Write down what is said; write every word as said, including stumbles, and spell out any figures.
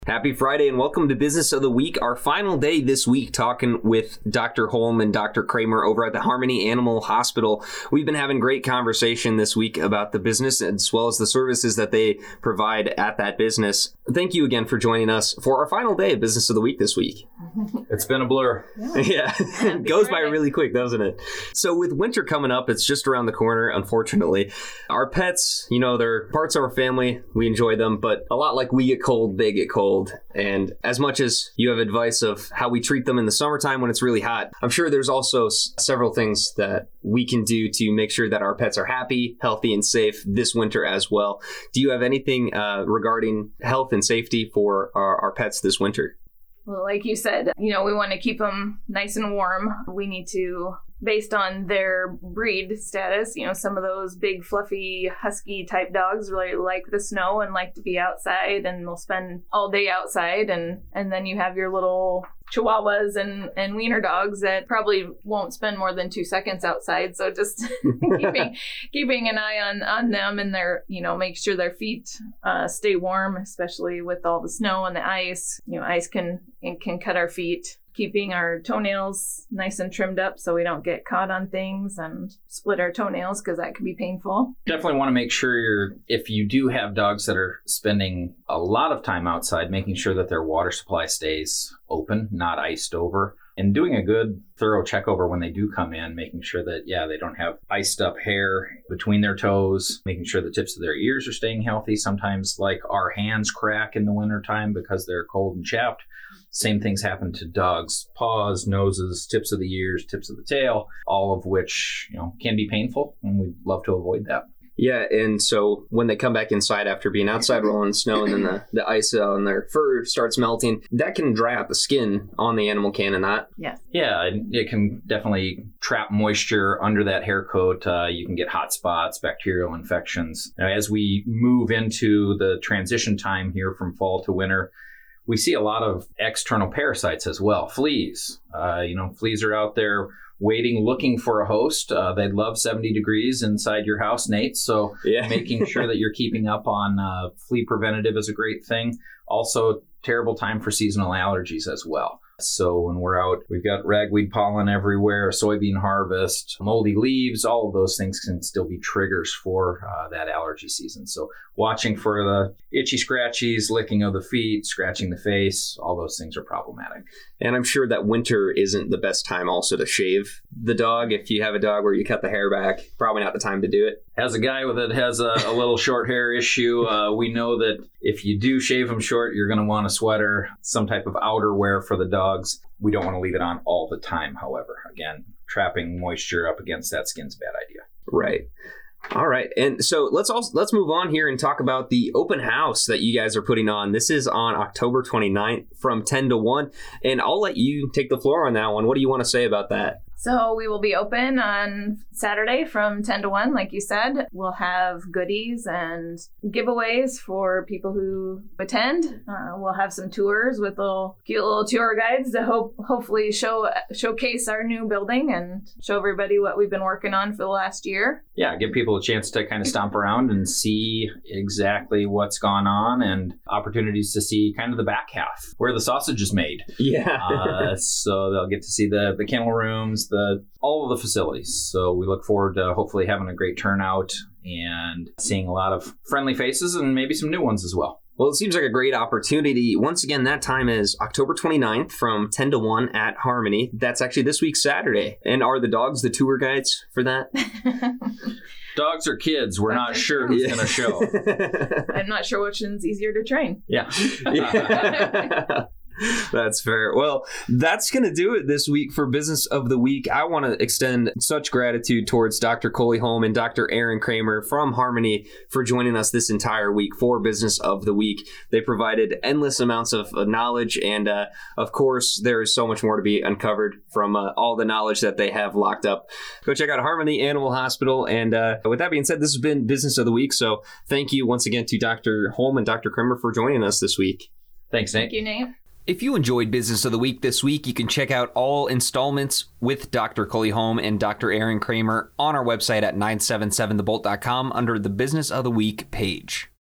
Happy Friday and welcome to Business of the Week. Our final day this week talking with Doctor Holm and Doctor Kramer over at the Harmony Animal Hospital. We've been having great conversation this week about the business as well as the services that they provide at that business. Thank you again for joining us for our final day of Business of the Week this week. It's been a blur. Yeah, it goes by really quick, doesn't it? So with winter coming up, it's just around the corner, unfortunately. Our pets, you know, they're parts of our family. We enjoy them, but a lot like we get cold, they get cold. And as much as you have advice of how we treat them in the summertime when it's really hot, I'm sure there's also s- several things that we can do to make sure that our pets are happy, healthy, and safe this winter as well. Do you have anything uh, regarding health and safety for our, our pets this winter? Well, like you said, you know, we want to keep them nice and warm. We need to, based on their breed status, you know, some of those big, fluffy, husky type dogs really like the snow and like to be outside and they'll spend all day outside. And, and then you have your little Chihuahuas and, and wiener dogs that probably won't spend more than two seconds outside. So just keeping keeping an eye on, on them and their, you know, make sure their feet uh, stay warm, especially with all the snow and the ice. You know, ice can can cut our feet. Keeping our toenails nice and trimmed up so we don't get caught on things and split our toenails because that can be painful. Definitely want to make sure you're, if you do have dogs that are spending a lot of time outside, making sure that their water supply stays open, not iced over, and doing a good thorough check over when they do come in, making sure that, yeah, they don't have iced up hair between their toes, making sure the tips of their ears are staying healthy. Sometimes like our hands crack in the wintertime because they're cold and chapped. Same things happen to dogs' paws, noses, tips of the ears, tips of the tail, all of which, you know, can be painful, and we'd love to avoid that. Yeah, and so when they come back inside after being outside rolling in snow and then the, the ice on their fur starts melting, that can dry out the skin on the animal, can it not? Yes. Yeah, it can definitely trap moisture under that hair coat. Uh, you can get hot spots, bacterial infections. Now, as we move into the transition time here from fall to winter, we see a lot of external parasites as well. Fleas, uh, you know, fleas are out there waiting, looking for a host. Uh, they'd love seventy degrees inside your house, Nate. So yeah. Making sure that you're keeping up on uh, flea preventative is a great thing. Also, terrible time for seasonal allergies as well. So when we're out, we've got ragweed pollen everywhere, soybean harvest, moldy leaves, all of those things can still be triggers for uh, that allergy season. So watching for the itchy scratchies, licking of the feet, scratching the face, all those things are problematic. And I'm sure that winter isn't the best time also to shave the dog. If you have a dog where you cut the hair back, probably not the time to do it. As a guy that has a, a little short hair issue, uh, we know that if you do shave them short, you're going to want a sweater, some type of outerwear for the dogs. We don't want to leave it on all the time, however. Again, trapping moisture up against that skin's a bad idea. Right. All right. And so let's also let's move on here and talk about the open house that you guys are putting on. This is on October twenty-ninth from ten to one. And I'll let you take the floor on that one. What do you want to say about that? So we will be open on Saturday from ten to one, like you said. We'll have goodies and giveaways for people who attend. Uh, we'll have some tours with little cute little tour guides to hope hopefully show showcase our new building and show everybody what we've been working on for the last year. Yeah, give people a chance to kind of stomp around and see exactly what's gone on and opportunities to see kind of the back half where the sausage is made. Yeah. uh, so they'll get to see the, the kennel rooms, the all of the facilities. So we look forward to hopefully having a great turnout and seeing a lot of friendly faces and maybe some new ones as well. Well, it seems like a great opportunity. Once again, that time is October twenty-ninth from ten to one at Harmony. That's actually this week, Saturday. And are the dogs the tour guides for that? Dogs or kids, we're not sure who's going to show. I'm not sure which one's easier to train. Yeah. Yeah. That's fair. Well, that's going to do it this week for Business of the Week. I want to extend such gratitude towards Doctor Coley Holm and Doctor Aaron Kramer from Harmony for joining us this entire week for Business of the Week. They provided endless amounts of knowledge, and uh, of course, there is so much more to be uncovered from uh, all the knowledge that they have locked up. Go check out Harmony Animal Hospital. And uh, with that being said, this has been Business of the Week. So thank you once again to Doctor Holm and Doctor Kramer for joining us this week. Thanks, Nate. Thank you, Nate. If you enjoyed Business of the Week this week, you can check out all installments with Doctor Coley Holm and Doctor Aaron Kramer on our website at nine seven seven the bolt dot com under the Business of the Week page.